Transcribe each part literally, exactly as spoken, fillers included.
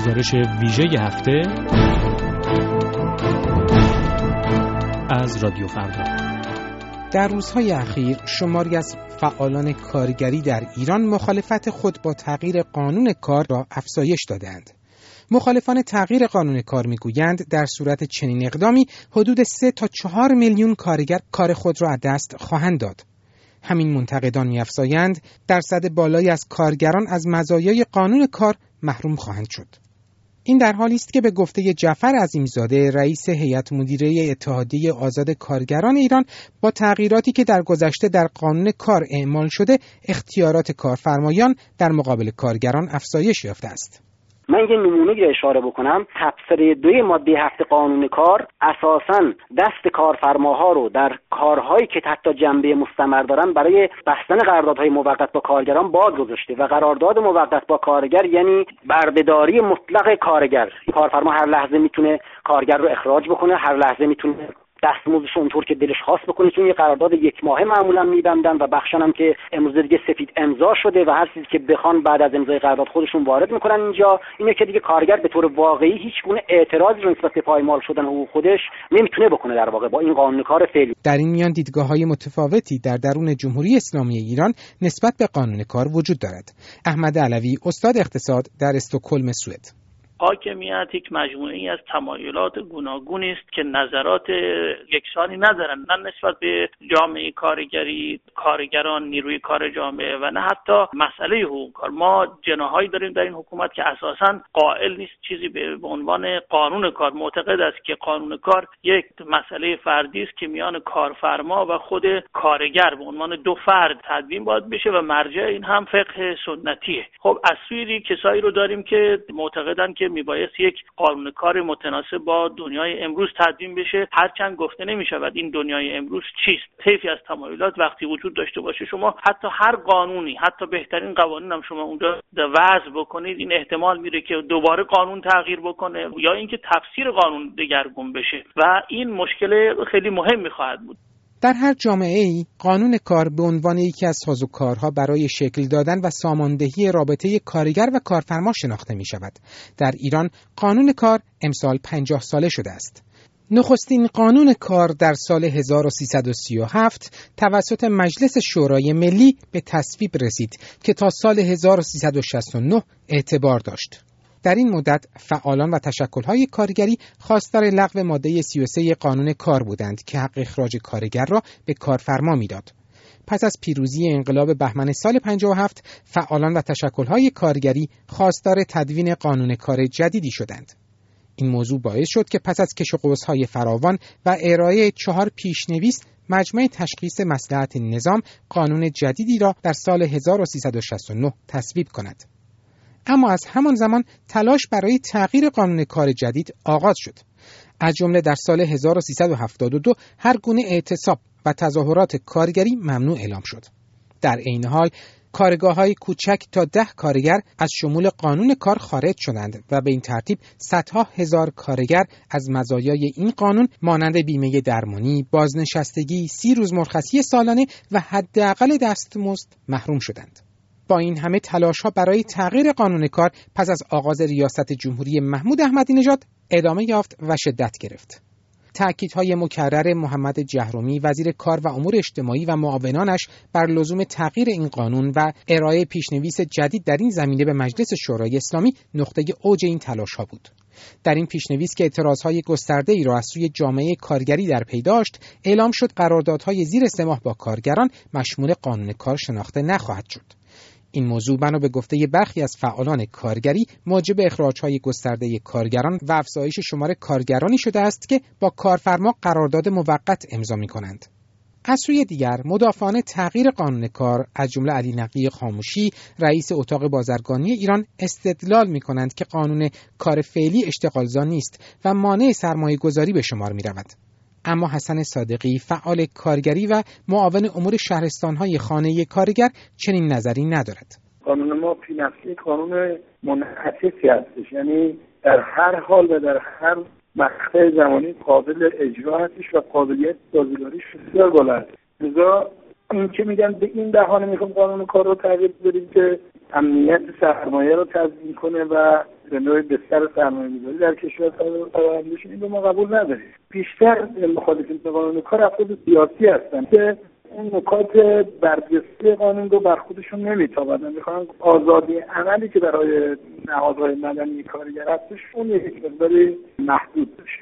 گزارش ویژه هفته از رادیو فردا. در روزهای اخیر شماری از فعالان کارگری در ایران مخالفت خود با تغییر قانون کار را افزایش دادند. مخالفان تغییر قانون کار میگویند در صورت چنین اقدامی حدود سه تا چهار میلیون کارگر کار خود را از دست خواهند داد. همین منتقدان می‌افزایند درصد بالایی از کارگران از مزایای قانون کار محروم خواهند شد. این در حالی است که به گفته جعفر عظیم‌زاده رئیس هیئت مدیره اتحادیه آزاد کارگران ایران، با تغییراتی که در گذشته در قانون کار اعمال شده اختیارات کارفرمایان در مقابل کارگران افزایش یافته است. من یه نمونه رو اشاره بکنم. تفسیر دوی ماده هفت قانون کار اساساً دست کارفرماها رو در کارهایی که حتی جنبه مستمر دارن برای بستن قراردادهای موقت با کارگران باز گذاشته و قرارداد موقت با کارگر یعنی بردهداری مطلق کارگر. کارفرما هر لحظه میتونه کارگر رو اخراج بکنه، هر لحظه میتونه دستمزدش اونطور که دلش خواست بکنه، چون یه قرارداد یک ماهه معمولا میبندن و بخشن هم که امروز دیگه سفید امضا شده و هر چیزی که بخوان بعد از امضای قرارداد خودشون وارد میکنن اینجا. اینه که دیگه کارگر به طور واقعی هیچ گونه اعتراضی رو نسبت به پایمال شدن حقوق خودش نمیتونه بکنه در واقع با این قانون کار فعلی. در این میان دیدگاه‌های متفاوتی در درون جمهوری اسلامی ایران نسبت به قانون کار وجود دارد. احمد علوی، استاد اقتصاد در استکهلم، سوئد: حاکمیت یک مجموعه‌ای از تمایلات گوناگونی است که نظرات یکسانی ندارند، نه نسبت به جامعه کارگری، کارگران، نیروی کار جامعه و نه حتی مسئله حقوق کار. ما جناحایی داریم در این حکومت که اساساً قائل نیست چیزی به عنوان قانون کار، معتقد است که قانون کار یک مسئله فردی است که میان کارفرما و خود کارگر به عنوان دو فرد تدوین باید بشه و مرجع این هم فقه سنتیه. خب از سوی کسایی رو داریم که معتقدن که میبایست یک قانون کار متناسب با دنیای امروز تدوین بشه، هرچند گفته نمیشود این دنیای امروز چیست. طیفی از تمایلات وقتی وجود داشته باشه، شما حتی هر قانونی، حتی بهترین قوانین هم شما اونجا وضع بکنید، این احتمال میره که دوباره قانون تغییر بکنه یا اینکه تفسیر قانون دگرگون بشه و این مشکل خیلی مهمی خواهد بود. در هر جامعه‌ای قانون کار به عنوان یکی از سازوکارها برای شکل دادن و ساماندهی رابطه کارگر و کارفرما شناخته می شود. در ایران قانون کار امسال پنجاه ساله شده است. نخستین قانون کار در سال هزار و سیصد و سی و هفت توسط مجلس شورای ملی به تصویب رسید که تا سال هزار و سیصد و شصت و نه اعتبار داشت. در این مدت فعالان و تشکل‌های کارگری خواستار لغو ماده سی و سه قانون کار بودند که حق اخراج کارگر را به کارفرما میداد. پس از پیروزی انقلاب بهمن سال پنجاه و هفت، فعالان و تشکل‌های کارگری خواستار تدوین قانون کار جدیدی شدند. این موضوع باعث شد که پس از کش و قوس‌های فراوان و ارائه چهار پیشنویس، مجمع تشخیص مصلحت نظام قانون جدیدی را در سال هزار و سیصد و شصت و نه تصویب کند. اما از همان زمان تلاش برای تغییر قانون کار جدید آغاز شد. از جمله در سال هزار و سیصد و هفتاد و دو هر گونه اعتصاب و تظاهرات کارگری ممنوع اعلام شد. در عین حال کارگاه‌های کوچک تا ده کارگر از شمول قانون کار خارج شدند و به این ترتیب صدها هزار کارگر از مزایای این قانون مانند بیمه درمانی، بازنشستگی، سی روز مرخصی سالانه و حداقل دستمزد محروم شدند. با این همه تلاش‌ها برای تغییر قانون کار پس از آغاز ریاست جمهوری محمود احمدی نژاد ادامه یافت و شدت گرفت. تأکیدهای مکرر محمد جهرومی وزیر کار و امور اجتماعی و معاونانش بر لزوم تغییر این قانون و ارائه پیشنویس جدید در این زمینه به مجلس شورای اسلامی نقطه اوج این تلاش‌ها بود. در این پیشنویس که اعتراضهای گسترده‌ای را از سوی جامعه کارگری در پی داشت، اعلام شد قراردادهای زیر سه ماه با کارگران مشمول قانون کار شناخته نخواهد شد. این موضوع بنا به گفته برخی از فعالان کارگری موجب اخراج‌های گسترده کارگران و افزایش شمار کارگرانی شده است که با کارفرما قرارداد موقت امضا می‌کنند. از سوی دیگر مدافعان تغییر قانون کار از جمله علی نقی خاموشی رئیس اتاق بازرگانی ایران استدلال می‌کنند که قانون کار فعلی اشتغالزا نیست و مانع سرمایه‌گذاری به شمار می‌رود. اما حسن صادقی فعال کارگری و معاون امور شهرستان‌های خانه کارگر چنین نظری ندارد. قانون ما فی نفسه قانون منحصری هستش، یعنی در هر حال و در هر مقطع زمانی قابل اجرا هستش و قابلیت سازگاریش بسیار بالا است. لذا این که میگن به این بهانه میخوام قانون کار رو تغییر بدیم که امنیت سرمایه رو تضمین کنه و به نوعی بستر سرمایه‌گذاری در کشور قرار بشه، این رو ما قبول نداریم. بیشتر مخالفین قانون کار افراد سیاسی هستن که این نکات برجسته قانون رو بر خودشون نمیتابند، میخوان آزادی عملی که برای نهادهای مدنی کارگر هستش اون یک مقداری محدود بشه.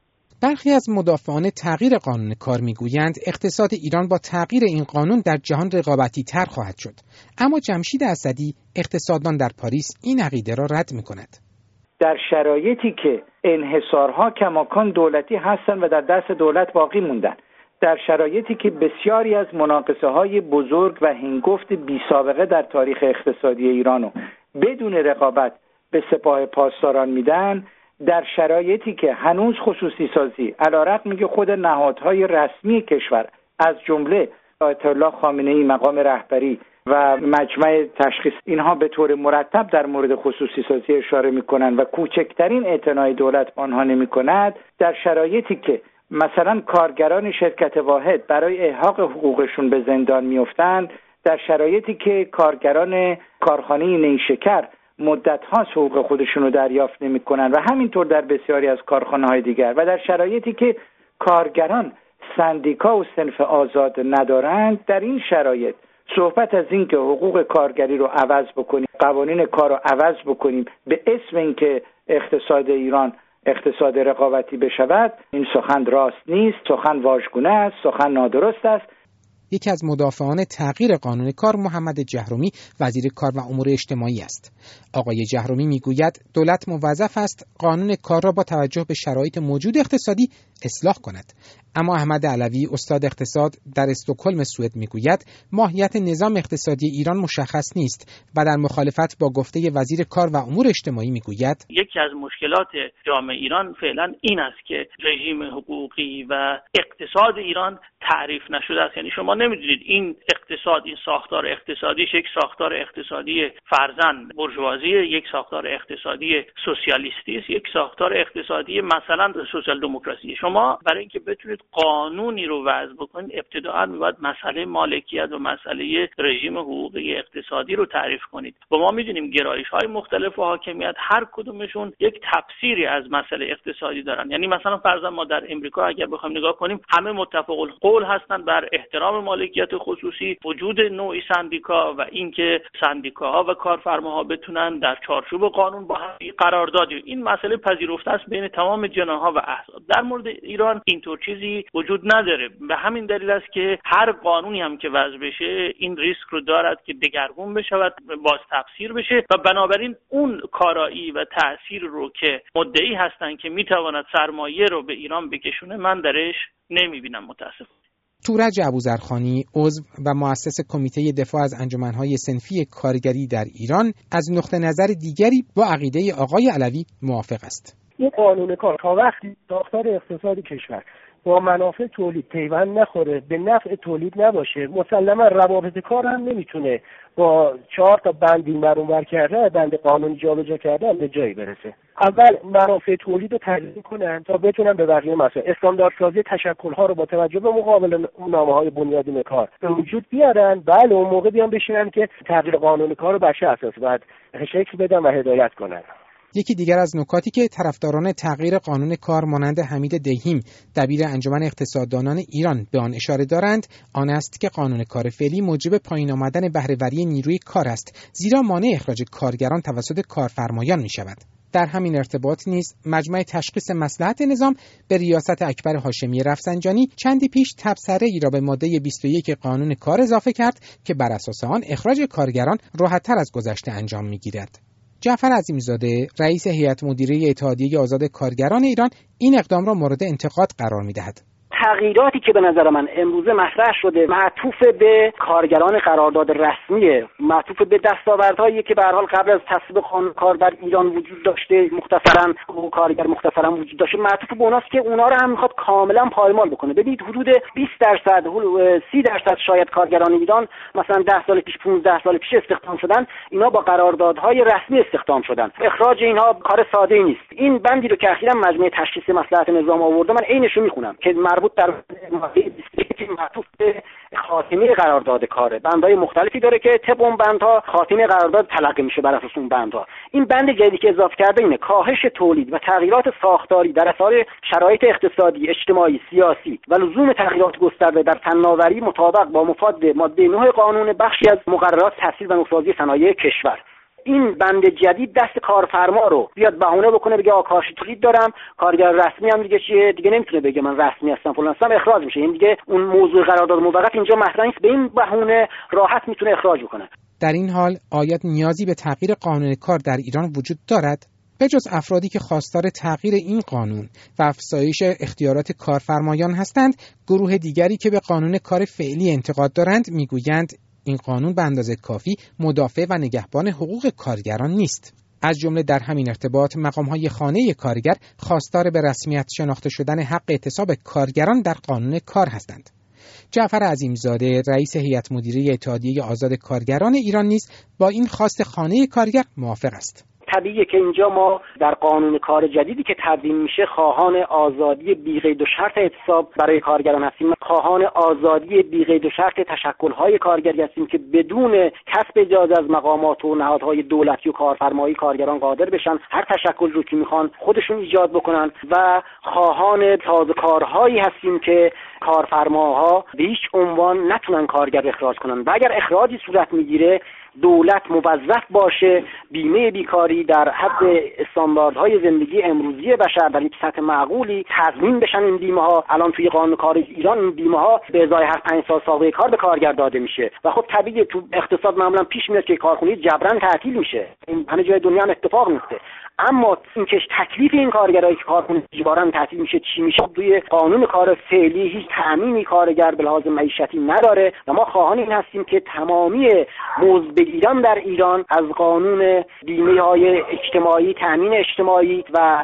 برخی از مدافعان تغییر قانون کار میگویند اقتصاد ایران با تغییر این قانون در جهان رقابتی تر خواهد شد، اما جمشید اسدی اقتصاددان در پاریس این عقیده را رد میکند. در شرایطی که انحصارها کماکان دولتی هستند و در دست دولت باقی موندن، در شرایطی که بسیاری از مناقصه های بزرگ و هنگفت بی سابقه در تاریخ اقتصادی ایرانو بدون رقابت به سپاه پاسداران میدن، در شرایطی که هنوز خصوصی سازی علیرغم میگه خود نهادهای رسمی کشور از جمله آیت الله خامنه ای مقام رهبری و مجمع تشخیص اینها به طور مرتب در مورد خصوصی سازی اشاره میکنن و کوچکترین اعتنای دولت به آنها نمیکند، در شرایطی که مثلا کارگران شرکت واحد برای احقاق حقوقشون به زندان میافتند، در شرایطی که کارگران کارخانه نیشکر مدت ها حقوق خودشون رو دریافت نمی کنن و همینطور در بسیاری از کارخانه های دیگر، و در شرایطی که کارگران سندیکا و صنف آزاد ندارند، در این شرایط صحبت از این که حقوق کارگری رو عوض بکنیم، قوانین کار رو عوض بکنیم به اسم اینکه اقتصاد ایران اقتصاد رقابتی بشود، این سخن راست نیست، سخن واژگونه است، سخن نادرست است. یکی از مدافعان تغییر قانون کار محمد جهرومی وزیر کار و امور اجتماعی است. آقای جهرومی میگوید دولت موظف است قانون کار را با توجه به شرایط موجود اقتصادی اصلاح کند. اما احمد علوی استاد اقتصاد در استکهلم سوئد میگوید ماهیت نظام اقتصادی ایران مشخص نیست و در مخالفت با گفته وزیر کار و امور اجتماعی میگوید یکی از مشکلات جامعه ایران فعلا این است که رژیم حقوقی و اقتصاد ایران تعریف نشده است. یعنی شما نمیدونید این اقتصاد، این ساختار اقتصادی یک ساختار اقتصادی فرزند بورژوازی، یک ساختار اقتصادی سوسیالیستی است، یک ساختار اقتصادی مثلا سوسیال دموکراسی. شما برای اینکه بتونید قانونی رو وضع بکنید ابتداءً باید مسئله مالکیت و مسئله رژیم حقوقی اقتصادی رو تعریف کنید. و ما میدونیم گرایش‌های مختلف و حاکمیت هر کدومشون یک تفسیری از مسئله اقتصادی دارن. یعنی مثلا فرضاً ما در امریکا اگر بخوایم نگاه کنیم همه متفق القول هستند بر احترام مالکیت خصوصی، وجود نوعی سندیکا و اینکه سندیکاها و کارفرماها بتونن در چارچوب قانون با هم قراردادی، این مسئله پذیرفته است بین تمام جناح‌ها و احزاب. در مورد ایران اینطور چیزی وجود نداره. به همین دلیل است که هر قانونی هم که وضع بشه این ریسک رو دارد که دگرگون بشود، باز تفسیر بشه و بنابراین اون کارایی و تأثیر رو که مدعی هستن که میتواند سرمایه رو به ایران بکشونه من درش نمیبینم متاسفانه. تورج ابوذرخانی عضو و مؤسس کمیته دفاع از انجمنهای صنفی کارگری در ایران از نقطه نظر دیگری با عقیده آقای علوی موافق است. این قانون کار تا وقتی ساختار اقتصادی کشور با منافع تولید پیوند نخوره، به نفع تولید نباشه، مسلما روابط کار هم نمیتونه با چهار تا بندی برونور کرده بند قانونی جابجا کرده به جایی برسه. اول منافع تولید رو تضمین کنن تا بتونن به بقیه مسائل استانداردسازی تشکل‌ها رو با توجه به مقابل نامه‌های بنیادین کار به وجود بیارن. بله اون موقع بیان بشینن که تغییر قانون کار رو بر چه اساس باید شکل بدن و هدایت کنن. یکی دیگر از نکاتی که طرفداران تغییر قانون کار مانند حمید دیهیم دبیر انجمن اقتصاددانان ایران به آن اشاره دارند آن است که قانون کار فعلی موجب پایین آمدن بهره‌وری نیروی کار است، زیرا مانع اخراج کارگران توسط کارفرمایان می شود. در همین ارتباط نیز مجمع تشخیص مصلحت نظام به ریاست اکبر هاشمی رفسنجانی چندی پیش تبصره‌ای را به ماده بیست و یک قانون کار اضافه کرد که بر اساس آن اخراج کارگران راحت‌تر از گذشته انجام می‌گیرد. جعفر عظیمی‌زاده رئیس هیئت مدیره اتحادیه آزاد کارگران ایران این اقدام را مورد انتقاد قرار می‌دهد. تغییراتی که به نظر من امروزه مطرح شده معطوف به کارگران قرارداد رسمیه، معطوف به دستاوردهایی که به هر حال قبل از تصویب قانون کار در ایران وجود داشته، مختصراً حقوق کارگر مختصراً وجود داشته، معطوف به اوناست که اونا رو هم میخواد کاملا پایمال بکنه. ببینید حدود بیست درصد سی درصد شاید کارگران ایران مثلا ده سال پیش پانزده سال پیش استخدام شدن، اینا با قراردادهای رسمی استخدام شدن. اخراج اینها کار ساده‌ای نیست. این بندی رو که اخیراً مجمع تشخیص مصلحت نظام آورده من عینش رو میخونم که مربوط خود در ماده بیست و یک معطوف به خاتمه قرارداد کاره، بندهای مختلفی داره که طبق اون بندها خاتمه قرارداد تلقی میشه بر اساس اون بندها. این بند جدیدی که اضافه کرده اینه کاهش تولید و تغییرات ساختاری در اثر شرایط اقتصادی، اجتماعی، سیاسی و لزوم تغییرات گسترده در فناوری مطابق با مفاد ماده نه قانون بخشی از مقررات تأسیس و نوسازی صنایع کشور. این بند جدید دست کارفرما رو بیاد بهونه بکنه بگه آ کاهش تولید دارم، کارگر رسمی هم دیگه چیه دیگه نمیتونه بگه من رسمی هستم فلان هستم، اخراج میشه. این دیگه اون موضوع قرارداد موقت اینجا مطرح نیست، به این بهونه راحت میتونه اخراج بکنه. در این حال آیا نیازی به تغییر قانون کار در ایران وجود دارد؟ بجز افرادی که خواستار تغییر این قانون و افزایش اختیارات کارفرمایان هستند، گروه دیگری که به قانون کار فعلی انتقاد دارند میگویند این قانون به اندازه کافی مدافع و نگهبان حقوق کارگران نیست. از جمله در همین ارتباط مقام‌های خانه کارگر خواستار به رسمیت شناخته شدن حق اعتصاب کارگران در قانون کار هستند. جعفر عظیمزاده رئیس هیئت مدیره اتحادیه آزاد کارگران ایران نیز با این خواست خانه کارگر موافق است. طبیعیه که اینجا ما در قانون کار جدیدی که تدوین میشه خواهان آزادی بی‌قید و شرط اعتصاب برای کارگران هستیم، خواهان آزادی بی‌قید و شرط تشکل‌های کارگری هستیم که بدون کسب اجازه از مقامات و نهادهای دولتی و کارفرمایی کارگران قادر بشن هر تشکل رو که میخوان خودشون ایجاد بکنن و خواهان تازه‌کارهایی هستیم که کارفرماها به هیچ عنوان نتونن کارگر اخراج کنن و اگر اخراجی صورت میگیره دولت موظف باشه بیمه بیکاری در حد استانداردهای زندگی امروزی بشر در یک سطح معقولی تضمین بشن. این بیمه ها الان توی قانون کار ایران این بیمه ها به ازای هر پنج سال سابقه کار به کارگر داده میشه و خب طبیعیه تو اقتصاد معمولا پیش میاد که کارخونه جبران تعطیل میشه، این همه جای دنیا هم اتفاق میفته. اما اینکه تکلیف این کارگرایی که کارخونه اجباراً تعطیل میشه چی میشه توی قانون کار فعلی هیچ تأمینی کارگر به لحاظ معیشتی نداره و ما خواهان این هستیم که تمامی مزدبگیران در ایران از قانون بیمه های اجتماعی، تأمین اجتماعی و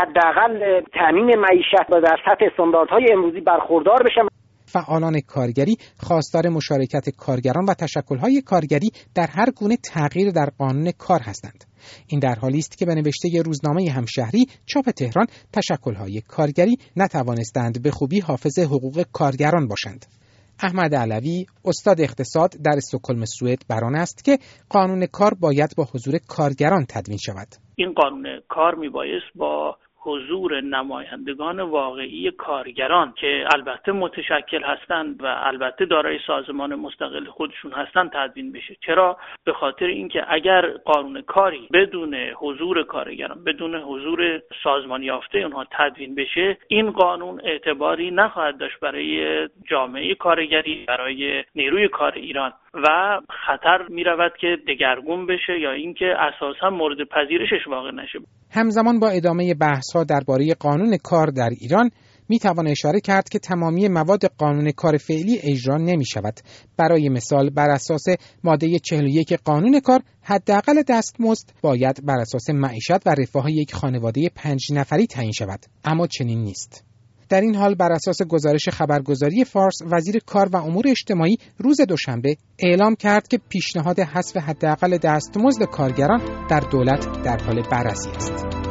حداقل تأمین معیشت و در سطح استانداردهای امروزی برخوردار بشن. فعالان کارگری خواستار مشارکت کارگران و تشکل‌های کارگری در هر گونه تغییر در قانون کار هستند. این در حالی است که به نوشته روزنامه همشهری چاپ تهران تشکل‌های کارگری نتوانستند به خوبی حافظ حقوق کارگران باشند. احمد علوی استاد اقتصاد در استکهلم سوئد بر آن است که قانون کار باید با حضور کارگران تدوین شود. این قانون کار میبایست با حضور نمایندگان واقعی کارگران که البته متشکل هستند و البته دارای سازمان مستقل خودشون هستند تدوین بشه. چرا؟ به خاطر اینکه اگر قانون کاری بدون حضور کارگران، بدون حضور سازمان یافته اونها تدوین بشه، این قانون اعتباری نخواهد داشت برای جامعه کارگری، برای نیروی کار ایران و خطر می رود که دگرگون بشه یا اینکه اساسا مورد پذیرشش واقع نشه. همزمان با ادامه بحث‌ها درباره قانون کار در ایران می توان اشاره کرد که تمامی مواد قانون کار فعلی اجرا نمی شود. برای مثال بر اساس ماده چهل و یک قانون کار حداقل دستمزد باید بر اساس معیشت و رفاه یک خانواده پنج نفری تعیین شود، اما چنین نیست. در این حال بر اساس گزارش خبرگزاری فارس، وزیر کار و امور اجتماعی روز دوشنبه اعلام کرد که پیشنهاد حذف حداقل دستمزد کارگران در دولت در حال بررسی است.